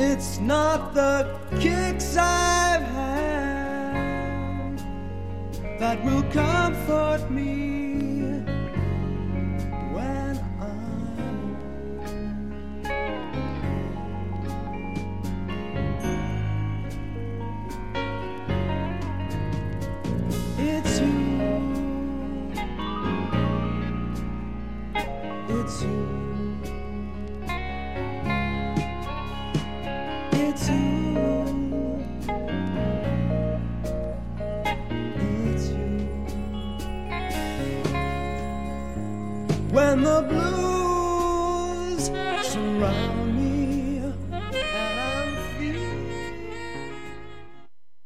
It's not the kicks I've had that will comfort me when I'm It's you. It's you. It's you. It's you. When the blues surround me